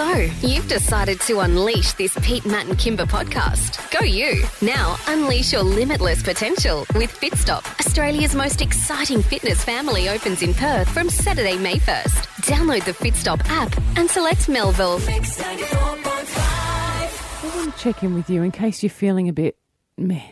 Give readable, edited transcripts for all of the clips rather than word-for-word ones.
So, you've decided to unleash this Pete, Matt and Kimber podcast. Go you. Now, unleash your limitless potential with Fitstop. Australia's most exciting fitness family opens in Perth from Saturday, May 1st. Download the Fitstop app and select Melville. I want to check in with you in case you're feeling a bit meh.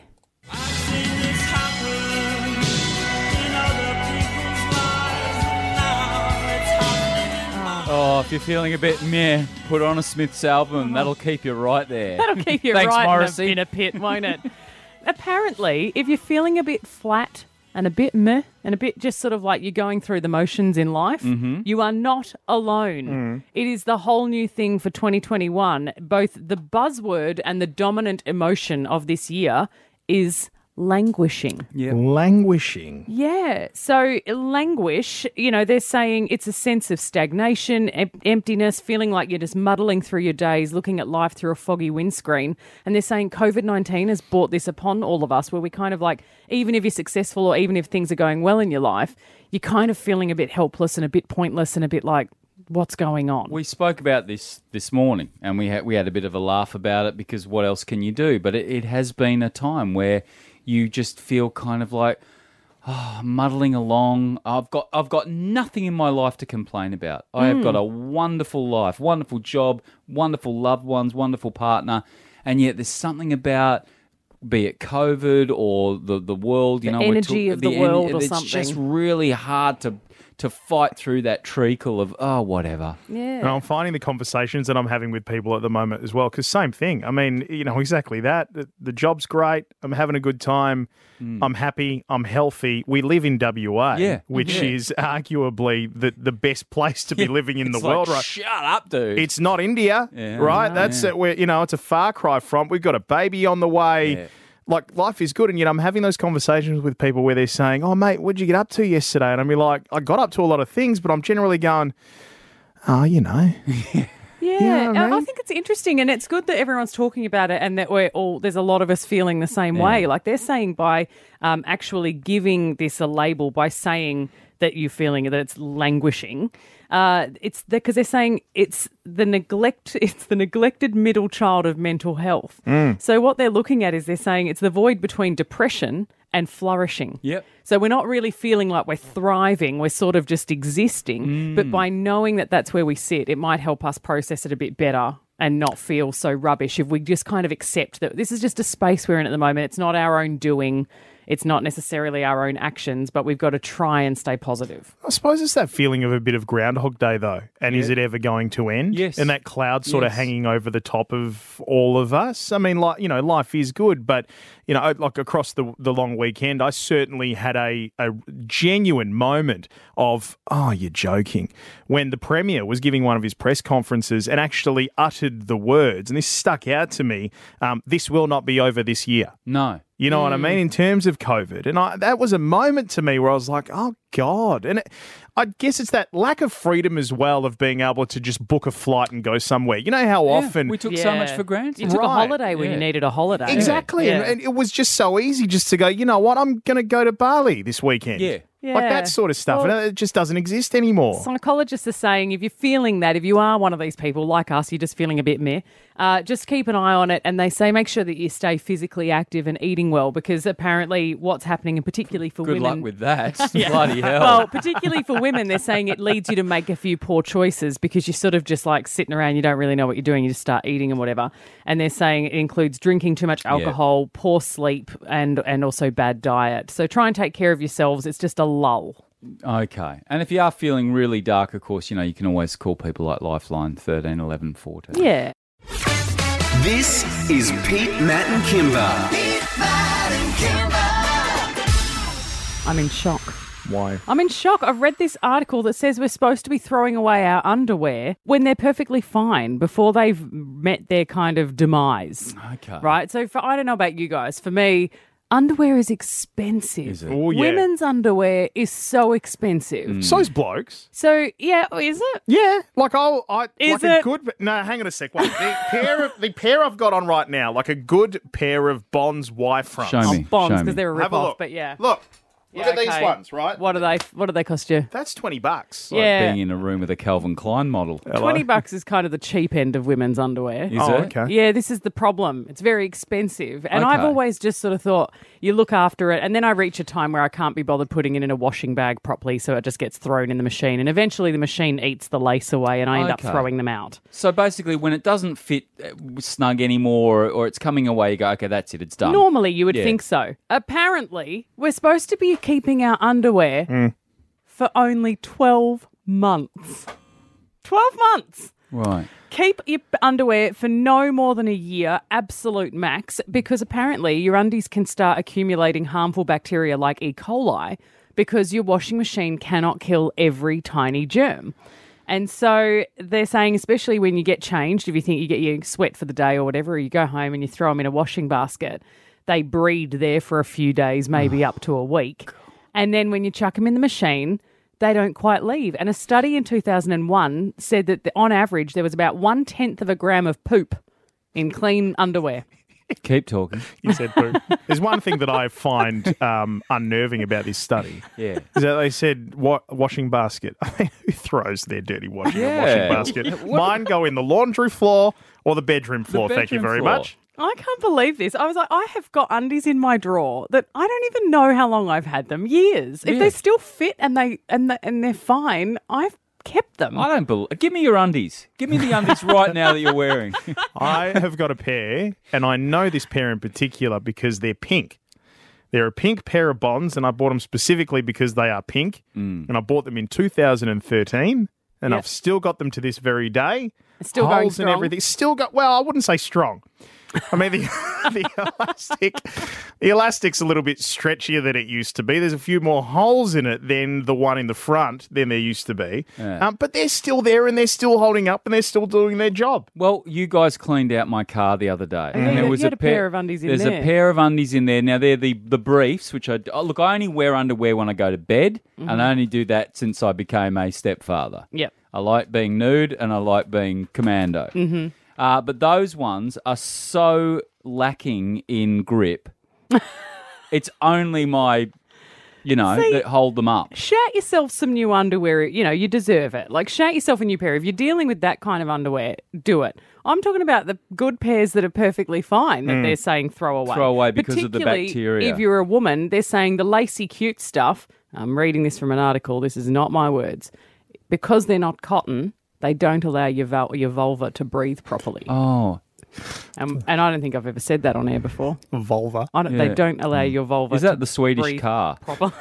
Oh, if you're feeling a bit meh, put on a Smiths album. That'll keep you right there. That'll keep you Thanks, right Morrissey. in a pit, won't it? Apparently, if you're feeling a bit flat and a bit meh and a bit just sort of like you're going through the motions in life, you are not alone. It is the whole new thing for 2021. Both the buzzword and the dominant emotion of this year is languishing. Yeah. Languishing. Yeah. So languish, they're saying it's a sense of stagnation, emptiness, feeling like you're just muddling through your days, looking at life through a foggy windscreen. And they're saying COVID-19 has brought this upon all of us where we kind of like, even if you're successful or even if things are going well in your life, you're kind of feeling a bit helpless and a bit pointless and a bit like, what's going on? We spoke about this morning and we had a bit of a laugh about it because what else can you do? But it has been a time where you just feel kind of like, muddling along. I've got nothing in my life to complain about. I have got a wonderful life, wonderful job, wonderful loved ones, wonderful partner, and yet there's something about, be it COVID or the world, The energy of the world or something. It's just really hard to fight through that treacle of, whatever. Yeah. And I'm finding the conversations that I'm having with people at the moment as well, because same thing. I mean, exactly that. The job's great. I'm having a good time. I'm happy. I'm healthy. We live in WA, which is arguably the best place to be living in the world, right? Shut up, dude. It's not India, right? That's where, it's a far cry from. We've got a baby on the way. Yeah. Like, life is good, and yet I'm having those conversations with people where they're saying, oh, mate, what did you get up to yesterday? And I'm like, I got up to a lot of things, but I'm generally going, Yeah, You know what I I mean? think it's interesting, and it's good that everyone's talking about it, and that there's a lot of us feeling the same way. Like they're saying by actually giving this a label, by saying that you're feeling that it's languishing, it's because they're saying it's the neglected middle child of mental health. So what they're looking at is they're saying it's the void between depression and flourishing. Yep. So we're not really feeling like we're thriving. We're sort of just existing. But by knowing that that's where we sit, it might help us process it a bit better and not feel so rubbish if we just kind of accept that this is just a space we're in at the moment. It's not our own doing. It's not necessarily our own actions, but we've got to try and stay positive. I suppose it's that feeling of a bit of Groundhog Day, though. And is it ever going to end? Yes. And that cloud sort of hanging over the top of all of us. I mean, life is good, but, like across the long weekend, I certainly had a genuine moment of, you're joking, when the Premier was giving one of his press conferences and actually uttered the words, and this stuck out to me, this will not be over this year. No. You know what I mean? In terms of COVID. And that was a moment to me where I was like, oh, God. And I guess it's that lack of freedom as well of being able to just book a flight and go somewhere. You know how often... we took so much for granted. You took a Right. holiday when you needed a holiday. Exactly. Yeah. And it was just so easy just to go, you know what, I'm going to go to Bali this weekend. Yeah. Like that sort of stuff. Well, and it just doesn't exist anymore. Psychologists are saying if you're feeling that, if you are one of these people like us, you're just feeling a bit meh, just keep an eye on it. And they say make sure that you stay physically active and eating well, because apparently what's happening, and particularly for Good women... luck with that. Bloody hell. Well, particularly for women, they're saying it leads you to make a few poor choices because you're sort of just like sitting around, you don't really know what you're doing, you just start eating and whatever. And they're saying it includes drinking too much alcohol, poor sleep, and also bad diet. So try and take care of yourselves. It's just a lull. Okay. And if you are feeling really dark, of course, you can always call people like Lifeline 13 11 14. Yeah. This is Pete, Matt and Kimber. Pete, Matt and Kimber. I'm in shock. Why? I'm in shock. I've read this article that says we're supposed to be throwing away our underwear when they're perfectly fine before they've met their kind of demise. Okay. Right? So I don't know about you guys. For me, underwear is expensive. Is it? Oh, yeah. Women's underwear is so expensive. So's blokes. So, yeah, is it? Yeah, like Is a it? good. No, hang on a sec. Wait, the pair I've got on right now, like a good pair of Bonds Y fronts. Show me. Bonds, Show me. because they're a Have a rip-off, look. but yeah. Look, Look at these okay. ones, right? What do they cost you? That's $20. Yeah. Being in a room with a Calvin Klein model. $20 is kind of the cheap end of women's underwear. Is Oh, it? okay. Yeah, this is the problem. It's very expensive. And I've Okay. always just sort of thought, you look after it, and then I reach a time where I can't be bothered putting it in a washing bag properly, so it just gets thrown in the machine. And eventually the machine eats the lace away, and I end up Okay. throwing them out. So basically, when it doesn't fit snug anymore or it's coming away, you go, okay, that's it, it's done. Normally, you would Yeah. think so. Apparently, we're supposed to be keeping our underwear for only 12 months. 12 months! Right. Keep your underwear for no more than a year, absolute max, because apparently your undies can start accumulating harmful bacteria like E. coli because your washing machine cannot kill every tiny germ. And so they're saying, especially when you get changed, if you think you get your sweat for the day or whatever, or you go home and you throw them in a washing basket, they breed there for a few days, maybe up to a week. And then when you chuck them in the machine, they don't quite leave. And a study in 2001 said that on average there was about 1/10 of a gram of poop in clean underwear. Keep talking. You said poop. There's one thing that I find unnerving about this study. Yeah. Is that they said washing basket. I mean, who throws their dirty washing in a Yeah. washing basket? Mine go in the laundry floor or the bedroom floor. Thank you bedroom very floor. much. I can't believe this. I was like, I have got undies in my drawer that I don't even know how long I've had them. Years. If Yeah. they still fit and they're fine, I've kept them. I don't believe. Give me your undies. Give me the undies right now that you're wearing. I have got a pair, and I know this pair in particular because they're pink. They're a pink pair of Bonds, and I bought them specifically because they are pink. And I bought them in 2013, and Yep. I've still got them to this very day. Still going Holes and strong? everything. Still got. Well, I wouldn't say strong. I mean, the elastic's a little bit stretchier than it used to be. There's a few more holes in it than the one in the front than there used to be. Yeah. But they're still there, and they're still holding up, and they're still doing their job. Well, you guys cleaned out my car the other day, and there you was had a pair of undies in There's there. a pair of undies in there. Now they're the briefs, which I look. I only wear underwear when I go to bed, and I only do that since I became a stepfather. Yep. I like being nude, and I like being commando. Mm-hmm. But those ones are so lacking in grip. It's only my, that hold them up. Shout yourself some new underwear. You deserve it. Like, shout yourself a new pair. If you're dealing with that kind of underwear, do it. I'm talking about the good pairs that are perfectly fine that they're saying throw away. Throw away because of the Particularly bacteria. If you're a woman, they're saying the lacy cute stuff. I'm reading this from an article. This is not my words. Because they're not cotton, they don't allow your vulva to breathe properly. Oh, And I don't think I've ever said that on air before. Vulva. They Yeah. don't allow your vulva is to that the Swedish breathe car? properly.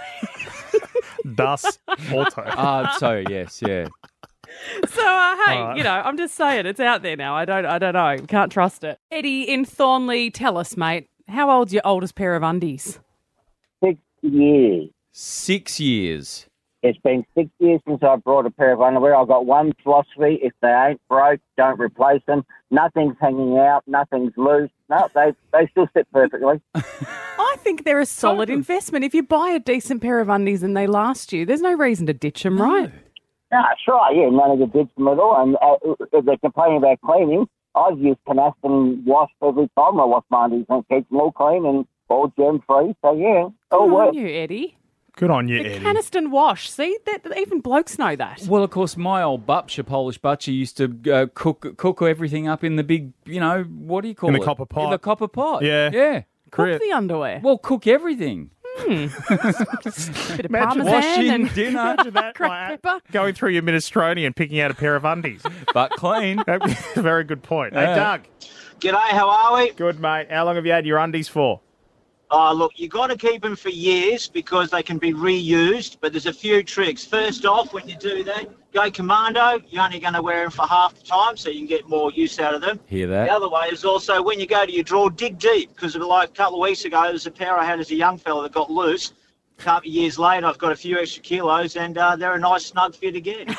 Das Auto. So yes, yeah. So, hey, I'm just saying, it's out there now. I don't know. Can't trust it. Eddie in Thornley, tell us, mate, how old's your oldest pair of undies? 6 years. 6 years. It's been 6 years since I brought a pair of underwear. I've got one philosophy: if they ain't broke, don't replace them. Nothing's hanging out, nothing's loose. No, they still fit perfectly. I think they're a solid investment. If you buy a decent pair of undies and they last you, there's no reason to ditch them, right? No, that's right, yeah, none of the ditch them at all. And if they're complaining about cleaning, I've used Canaston wash every time I wash my undies and keep them all clean and all germ-free. So, yeah, all Good works. on you, Eddie. Good on you, The Eddie. Caniston wash. See, that even blokes know that. Well, of course, my old butcher, Polish butcher, used to cook everything up in the big, what do you call it? In the copper pot. In the copper pot. Yeah. Yeah. Cook the underwear. Well, cook everything. Bit of Imagine parmesan washing and dinner, Imagine that, cracked like, pepper. going through your minestrone and picking out a pair of undies. but clean. Very good point. Hey, Yeah. Doug. G'day, how are we? Good, mate. How long have you had your undies for? Look, you got to keep them for years because they can be reused, but there's a few tricks. First off, when you do that, go commando. You're only going to wear them for half the time so you can get more use out of them. Hear The that? other way is also when you go to your drawer, dig deep because like a couple of weeks ago, there's a pair I had as a young fella that got loose. A couple of years later, I've got a few extra kilos and they're a nice snug fit again.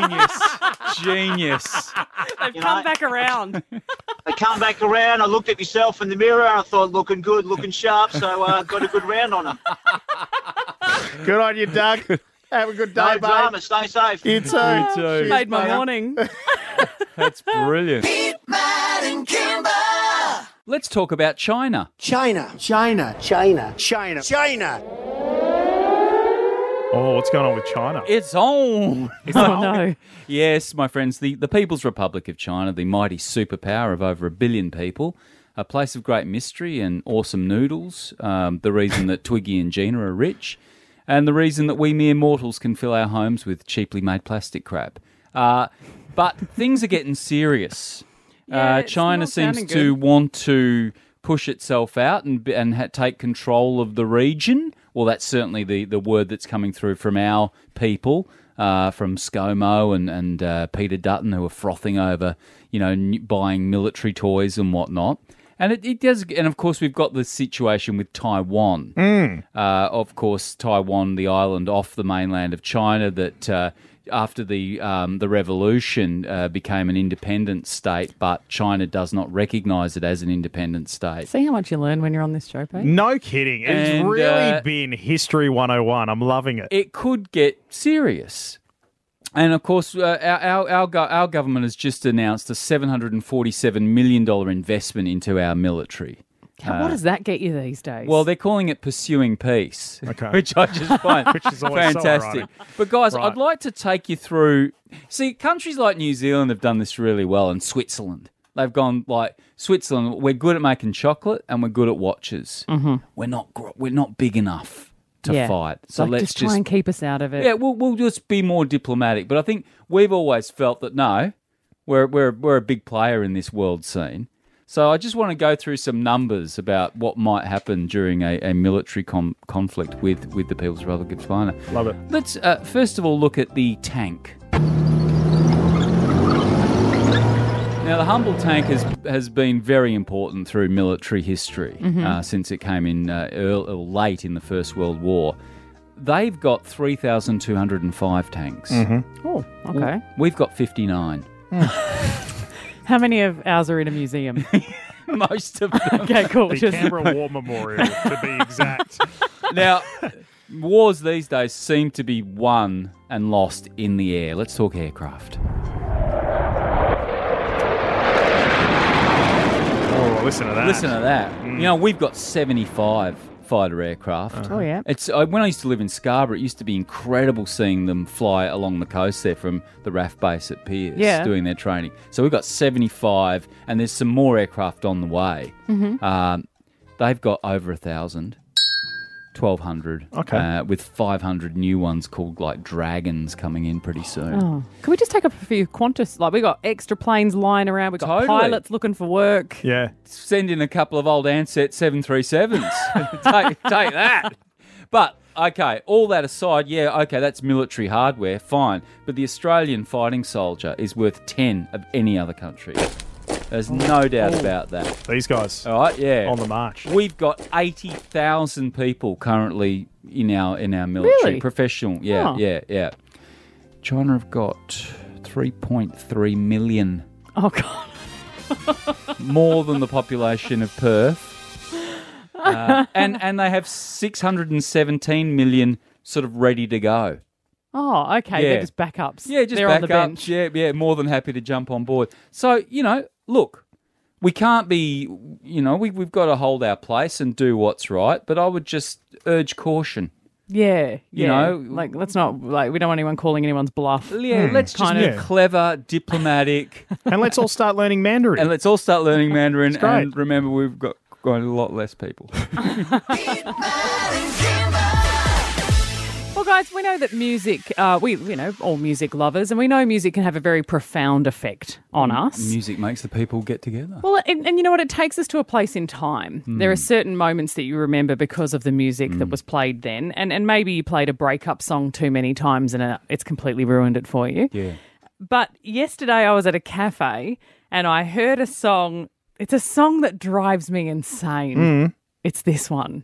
Genius. They've You come know- back around. I come back around, I looked at myself in the mirror and I thought, looking good, looking sharp, so got a good round on her. Good on you, Doug. Have a good day, No mate. drama, stay safe. You too. You too. Cheers, Made my mate. morning. That's brilliant. Matt and Kimber. Let's talk about China. China. China. China. China. China. Oh, what's going on with China? It's on. Oh, no. Yes, my friends, the People's Republic of China, the mighty superpower of over 1 billion people, a place of great mystery and awesome noodles, the reason that Twiggy and Gina are rich, and the reason that we mere mortals can fill our homes with cheaply made plastic crap. But things are getting serious. Yeah, it's China not seems sounding to good. want to push itself out and take control of the region. Well, that's certainly the word that's coming through from our people, from ScoMo and Peter Dutton, who are frothing over, buying military toys and whatnot. And it does, and of course we've got the situation with Taiwan. Of course, Taiwan, the island off the mainland of China, that after the revolution became an independent state, but China does not recognise it as an independent state. See how much you learn when you're on this show, Pete? No kidding. It's And, really been History 101. I'm loving it. It could get serious. And of course, our government has just announced a $747 million investment into our military. What does that get you these days? Well, they're calling it Pursuing Peace, Okay. which I just find Which is always so fantastic. ironic. But guys, Right. I'd like to take you through. See, countries like New Zealand have done this really well, and Switzerland. They've gone like Switzerland. We're good at making chocolate, and we're good at watches. Mm-hmm. We're not big enough to fight. So Like, let's just try and keep us out of it. yeah, we'll just be more diplomatic. But I think we've always felt that no, we're a big player in this world scene. So I just want to go through some numbers about what might happen during a military conflict with the People's Republic of China. Love it. Let's first of all look at the tank. Now, the Humble tank has been very important through military history since it came in late in the First World War. They've got 3,205 tanks. Oh, okay. We've got 59. How many of ours are in a museum? Most of them. Okay, cool. The Just- Canberra War Memorial, to be exact. Now, wars these days seem to be won and lost in the air. Let's talk aircraft. Oh, listen to that. Listen to that. We've got 75 fighter aircraft. Oh, yeah. It's when I used to live in Scarborough, it used to be incredible seeing them fly along the coast there from the RAF base at Pierce doing their training. So we've got 75, and there's some more aircraft on the way. Mm-hmm. They've got over 1,000, 1,200, Okay. with 500 new ones called like Dragons coming in pretty soon. Oh. Can we just take up a few Qantas? Like, we got extra planes lying around. We got Totally. pilots looking for work. Yeah. Send in a couple of old Ansett 737s. take that. But, okay, all that aside, that's military hardware, fine. But the Australian fighting soldier is worth 10 of any other country. There's no doubt about that. These guys All right, yeah. on the march. We've got 80,000 people currently in our military. Really? Professional, Oh. yeah. China have got 3.3 million, Oh, God. more than the population of Perth. And they have 617 million sort of ready to go. Oh, okay. Yeah. They're just backups. Yeah, just They're on the back up. bench. Yeah, more than happy to jump on board. So, look, we can't be, we've got to hold our place and do what's right, but I would just urge caution. Yeah. You know, like, let's not, like, we don't want anyone calling anyone's bluff. Yeah, let's just Kind be of- clever, diplomatic, And let's all start learning Mandarin. and let's all start learning Mandarin. great. And remember, we've got a lot less people. Well, guys, we know that music, all music lovers, and we know music can have a very profound effect on us. Music makes the people get together. Well, and you know what? It takes us to a place in time. There are certain moments that you remember because of the music that was played then. And maybe you played a breakup song too many times and it's completely ruined it for you. Yeah. But yesterday I was at a cafe and I heard a song. It's a song that drives me insane. It's this one.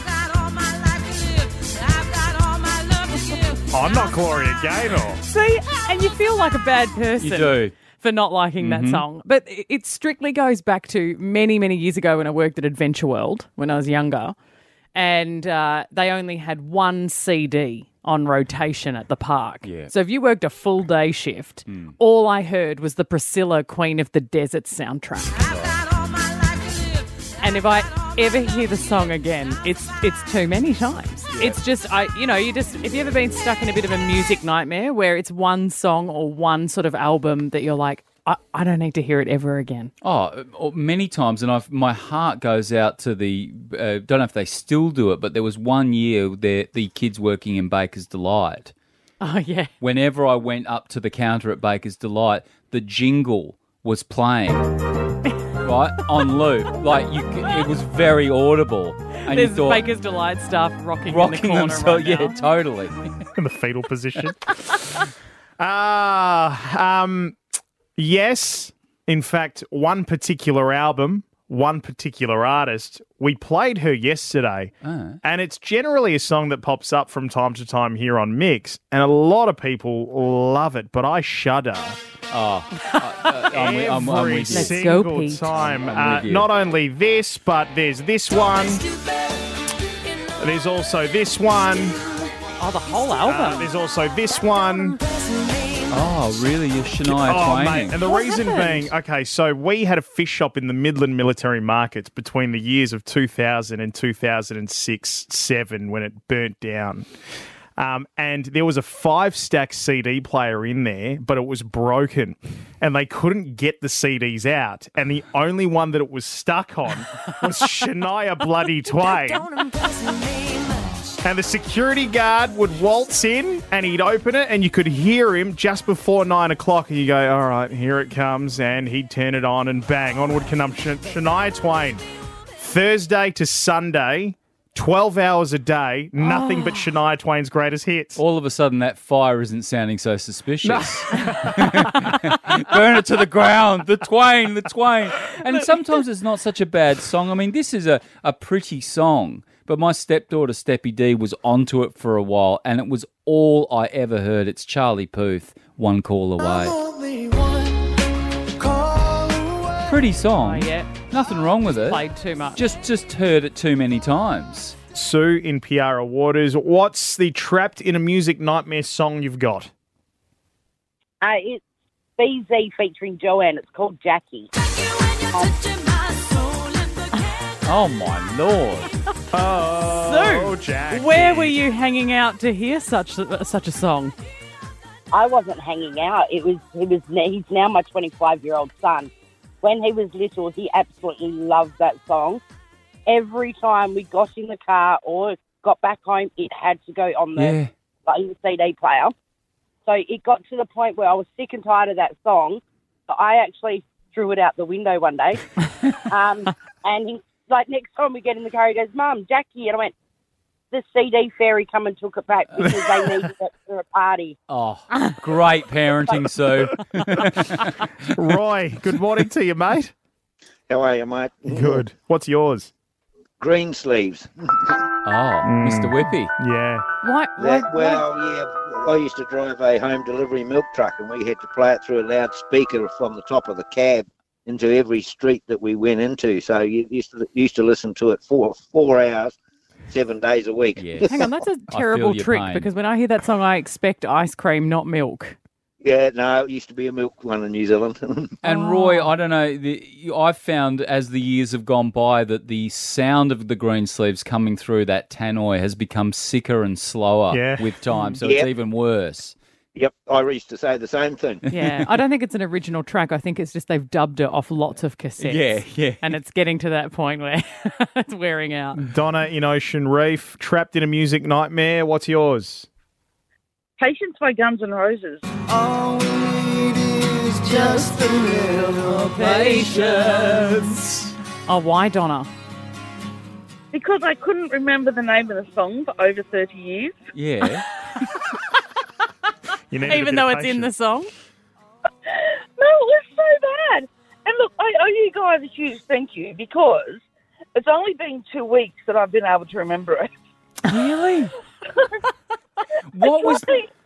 I'm not Gloria Gaynor. See? And you feel like a bad person. You do. For not liking that song. But it strictly goes back to many, many years ago when I worked at Adventure World when I was younger. And they only had one CD on rotation at the park. Yeah. So if you worked a full day shift, all I heard was the Priscilla Queen of the Desert soundtrack. And if I ever hear the song again, it's too many times. Yeah. It's just, have you ever been stuck in a bit of a music nightmare where it's one song or one sort of album that you're like, I don't need to hear it ever again? Oh, many times, and my heart goes out to the. Don't know if they still do it, but there was one year the kids working in Baker's Delight. Oh yeah. Whenever I went up to the counter at Baker's Delight, the jingle was playing, right on loop. Like it was very audible. And there's you thought, Baker's Delight stuff rocking in the corner themselves, right yeah, now. totally. In the fetal position. Yes, in fact, one particular album, one particular artist, we played her yesterday, and it's generally a song that pops up from time to time here on Mix, and a lot of people love it, but I shudder. I'm with you. Let's go, Single Pete. time. I'm with you. Not only this, but there's this one. There's also this one. Oh, the whole album. There's also this one. Oh, really? You're Shania Twaining. Mate. And the reason being, okay, so we had a fish shop in the Midland Military Markets between the years of 2000 and 2006-7 when it burnt down. And there was a 5-stack CD player in there, but it was broken. And they couldn't get the CDs out. And the only one that it was stuck on was Shania bloody Twain. And the security guard would waltz in and he'd open it and you could hear him just before 9 o'clock and you go, all right, here it comes. And he'd turn it on and bang, onward come Shania Twain. Thursday to Sunday, 12 hours a day, nothing but Shania Twain's greatest hits. All of a sudden, that fire isn't sounding so suspicious. Burn it to the ground. The Twain. And sometimes it's not such a bad song. I mean, this is a pretty song. But my stepdaughter, Steppy D, was onto it for a while, and it was all I ever heard. It's Charlie Puth, One Call Away. Pretty song. Oh, yeah. Nothing wrong with it. Played too much. Just heard it too many times. Sue in Piara Waters, what's the Trapped in a Music Nightmare song you've got? It's BZ featuring Joanne. It's called Jackie. Oh, my Lord. Oh, Sue, Jackie. where were you hanging out to hear such a song? I wasn't hanging out. He's now my 25-year-old son. When he was little, he absolutely loved that song. Every time we got in the car or got back home, it had to go on the CD player. So it got to the point where I was sick and tired of that song. So I actually threw it out the window one day. And he, next time we get in the car, he goes, Mum, Jackie. And I went, the CD fairy come and took it back because they needed it for a party. Oh, great parenting, Sue. Roy, good morning to you, mate. How are you, mate? Good. What's yours? Green Sleeves. Oh, Mr. Whippy. Yeah. What? I used to drive a home delivery milk truck and we had to play it through a loudspeaker from the top of the cab into every street that we went into. So you used to listen to it for 4 hours, 7 days a week. Yes. Hang on, that's a terrible your trick pain. because when I hear that song, I expect ice cream, not milk. Yeah, no, it used to be a milk one in New Zealand. And Roy, I don't know, I've found as the years have gone by that the sound of the Green Sleeves coming through that tannoy has become sicker and slower with time, so it's even worse. Yep, I used to say the same thing. Yeah, I don't think it's an original track. I think it's just they've dubbed it off lots of cassettes. Yeah. And it's getting to that point where it's wearing out. Donna in Ocean Reef, Trapped in a Music Nightmare. What's yours? Patience by Guns N' Roses. All we need is just a little patience. Oh, why, Donna? Because I couldn't remember the name of the song for over 30 years. Yeah. Even though it's in the song? No, it was so bad. And look, I owe you guys a huge thank you because it's only been 2 weeks that I've been able to remember it. Really? What was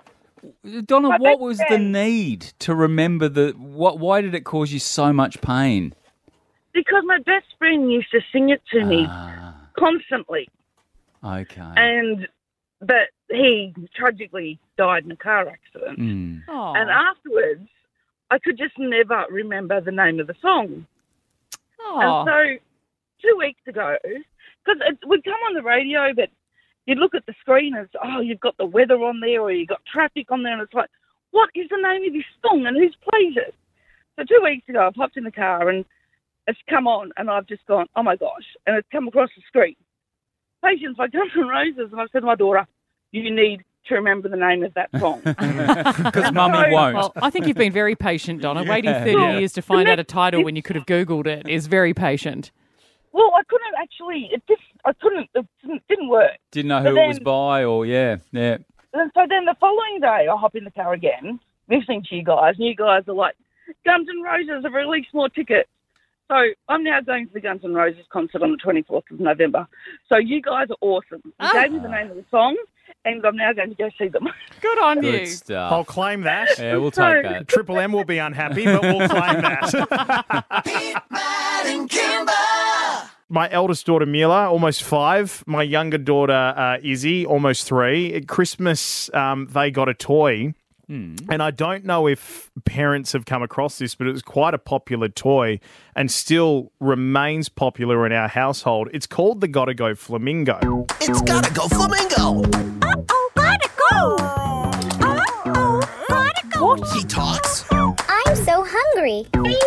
the need to remember why did it cause you so much pain? Because my best friend used to sing it to me constantly. Okay. But he tragically died in a car accident. Oh. And afterwards, I could just never remember the name of the song. Oh. And so 2 weeks ago, because we'd come on the radio, but you'd look at the screen and it's, you've got the weather on there or you've got traffic on there, and it's like, what is the name of this song and who's plays it? So 2 weeks ago, I popped in the car and it's come on, and I've just gone, oh my gosh, and it's come across the screen. Patience by Guns N' Roses, and I've said to my daughter, you need to remember the name of that song. Because Mummy won't. Well, I think you've been very patient, Donna. Waiting 30 years to find out a title when you could have Googled it is very patient. Well, I couldn't actually, it didn't work. Didn't know who it was by yeah. And so then the following day, I hop in the car again, listening to you guys, and you guys are like, Guns N' Roses have released more tickets. So I'm now going to the Guns N' Roses concert on the 24th of November. So you guys are awesome. You gave me the name of the song, and I'm now going to go see them. Good on you. Good stuff. I'll claim that. Yeah, we'll take that. Triple M will be unhappy, but we'll claim that. Pete, Matt, and Kimber. My eldest daughter, Mila, almost 5. My younger daughter, Izzy, almost 3. At Christmas, they got a toy. And I don't know if parents have come across this, but it was quite a popular toy and still remains popular in our household. It's called the Gotta Go Flamingo. It's Gotta Go Flamingo. Uh-oh, gotta go. Uh-oh, gotta go. What? He talks. I'm so hungry.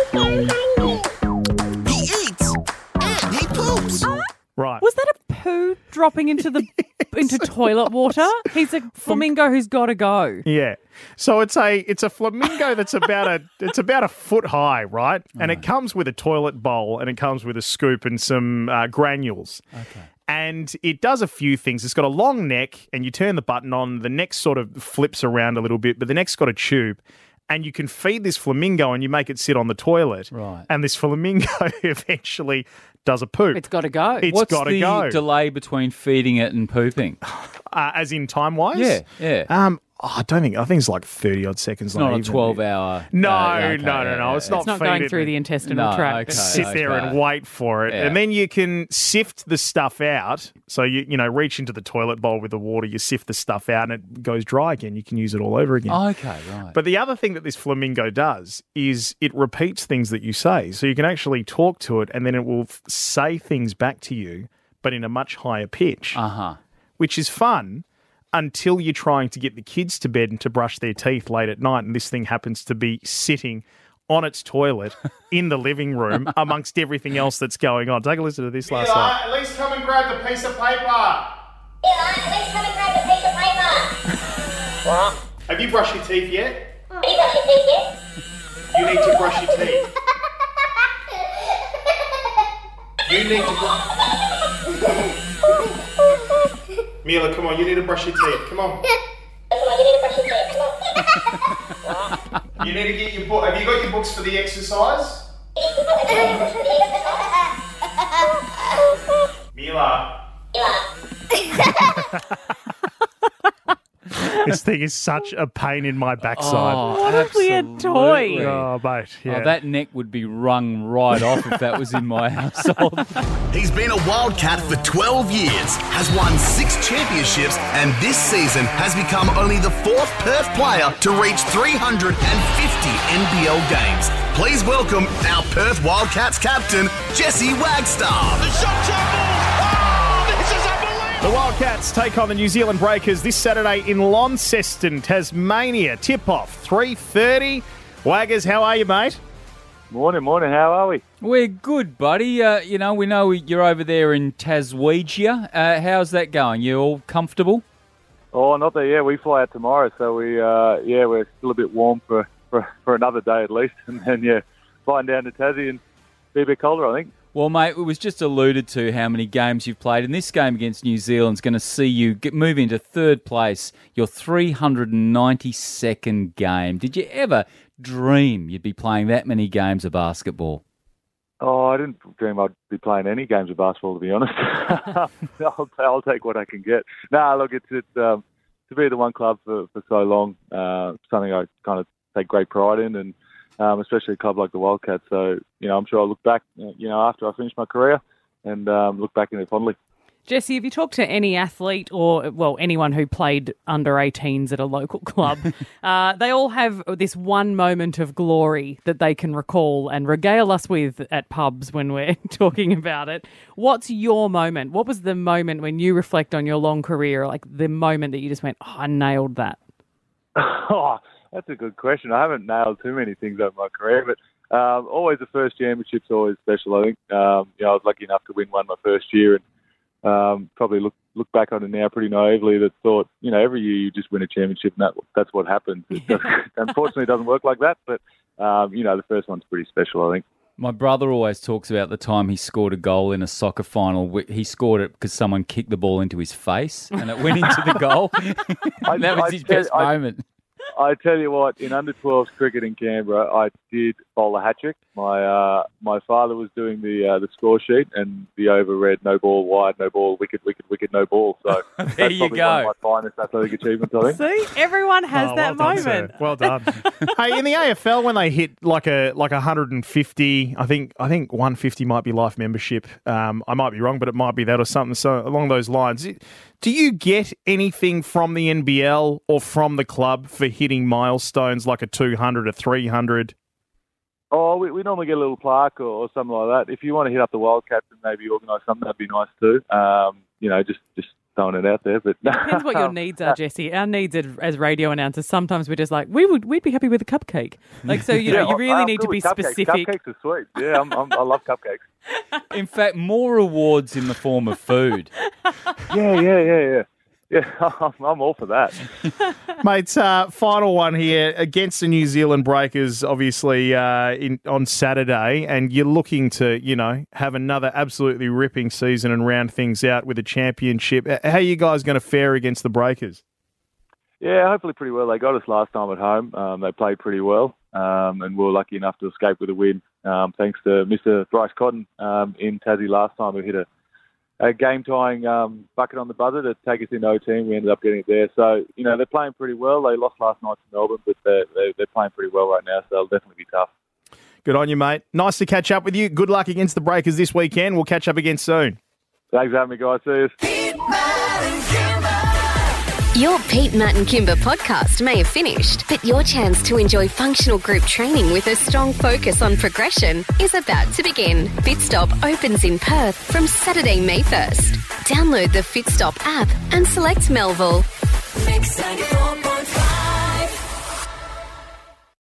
He eats. And he poops. Right. Was that a poo dropping into toilet water? He's a flamingo who's got to go. Yeah. So it's a flamingo that's about a foot high, right? And it comes with a toilet bowl and it comes with a scoop and some granules. Okay. And it does a few things. It's got a long neck, and you turn the button on. The neck sort of flips around a little bit, but the neck's got a tube. And you can feed this flamingo and you make it sit on the toilet. Right. And this flamingo eventually does a poop. It's got to go. It's got to go. What's the delay between feeding it and pooping? As in time-wise? Yeah. I think it's like 30-odd seconds. It's not a 12-hour... No. It's not going through the intestinal tract. Sit there and wait for it. Yeah. And then you can sift the stuff out. So, you reach into the toilet bowl with the water, you sift the stuff out, and it goes dry again. You can use it all over again. Okay, right. But the other thing that this flamingo does is it repeats things that you say. So you can actually talk to it, and then it will say things back to you, but in a much higher pitch. Uh-huh. Which is fun until you're trying to get the kids to bed and to brush their teeth late at night, and this thing happens to be sitting on its toilet in the living room amongst everything else that's going on. Take a listen to this last night. At least come and grab the piece of paper. Have you brushed your teeth yet? You need to brush your teeth. You need to brush... Mila, come on, you need to brush your teeth. Come on. You need to get your book. Have you got your books for the exercise? Mila. This thing is such a pain in my backside. Oh, what if we had toy? Oh, mate. Yeah. Oh, that neck would be wrung right off if that was in my household. He's been a Wildcat for 12 years, has won 6 championships, and this season has become only the 4th Perth player to reach 350 NBL games. Please welcome our Perth Wildcats captain, Jesse Wagstaff. The shot travels. This is unbelievable. The Wildcats take on the New Zealand Breakers this Saturday in Launceston, Tasmania. Tip-off, 3:30. Waggers, how are you, mate? Morning. How are we? We're good, buddy. We know you're over there in Taswegia. How's that going? You all comfortable? Oh, not there. Yeah, we fly out tomorrow, so we're still a bit warm for another day at least, and then flying down to Tassie and be a bit colder, I think. Well, mate, it was just alluded to how many games you've played, and this game against New Zealand's going to see you move into 3rd place, your 392nd game. Did you ever dream you'd be playing that many games of basketball? Oh, I didn't dream I'd be playing any games of basketball, to be honest. I'll take what I can get. Look, it's to be at the one club for so long, something I kind of take great pride in, and especially a club like the Wildcats. So, I'm sure I'll look back, after I finish my career and look back in it fondly. Jesse, have you talked to any athlete or, well, anyone who played under 18s at a local club? They all have this one moment of glory that they can recall and regale us with at pubs when we're talking about it. What's your moment? What was the moment when you reflect on your long career, like the moment that you just went, oh, I nailed that? Oh, that's a good question. I haven't nailed too many things over my career, but always the first championship's always special, I think. I was lucky enough to win one my first year, and probably look back on it now pretty naively that thought, every year you just win a championship and that's what happens. Unfortunately, it doesn't work like that, but, the first one's pretty special, I think. My brother always talks about the time he scored a goal in a soccer final. He scored it because someone kicked the ball into his face and it went into the goal. That was his best moment. I tell you what, in under-12s cricket in Canberra, I did bowl a hat-trick. My father was doing the score sheet, and the over read no ball wide, no ball, wicket, no ball. So there you go. One of my finest athletic achievements, I think. See, everyone has that moment. Well done. Hey, in the AFL, when they hit like 150, I think 150 might be life membership. I might be wrong, but it might be that or something so along those lines. Do you get anything from the NBL or from the club for hitting milestones like a 200, a 300? Oh, we normally get a little plaque or something like that. If you want to hit up the Wildcats and maybe organise something, that'd be nice too. Just throwing it out there. But it depends what your needs are, Jesse. Our needs as radio announcers, sometimes we're just like, we'd be happy with a cupcake. Like, so, you really need to be specific. Cupcakes are sweet. Yeah, I love cupcakes. In fact, more rewards in the form of food. Yeah. Yeah, I'm all for that. Mate, final one here against the New Zealand Breakers, obviously, on Saturday, and you're looking to, have another absolutely ripping season and round things out with a championship. How are you guys going to fare against the Breakers? Yeah, hopefully pretty well. They got us last time at home. They played pretty well, and we were lucky enough to escape with a win, thanks to Mr. Bryce Cotton in Tassie last time, who hit a game-tying bucket on the buzzer to take us into OT, and we ended up getting it there. So, they're playing pretty well. They lost last night to Melbourne, but they're playing pretty well right now, so they'll definitely be tough. Good on you, mate. Nice to catch up with you. Good luck against the Breakers this weekend. We'll catch up again soon. Thanks for having me, guys. See you. Your Pete, Matt and Kimber podcast may have finished, but your chance to enjoy functional group training with a strong focus on progression is about to begin. Fitstop opens in Perth from Saturday, May 1st. Download the Fitstop app and select Melville. Mix 94.9.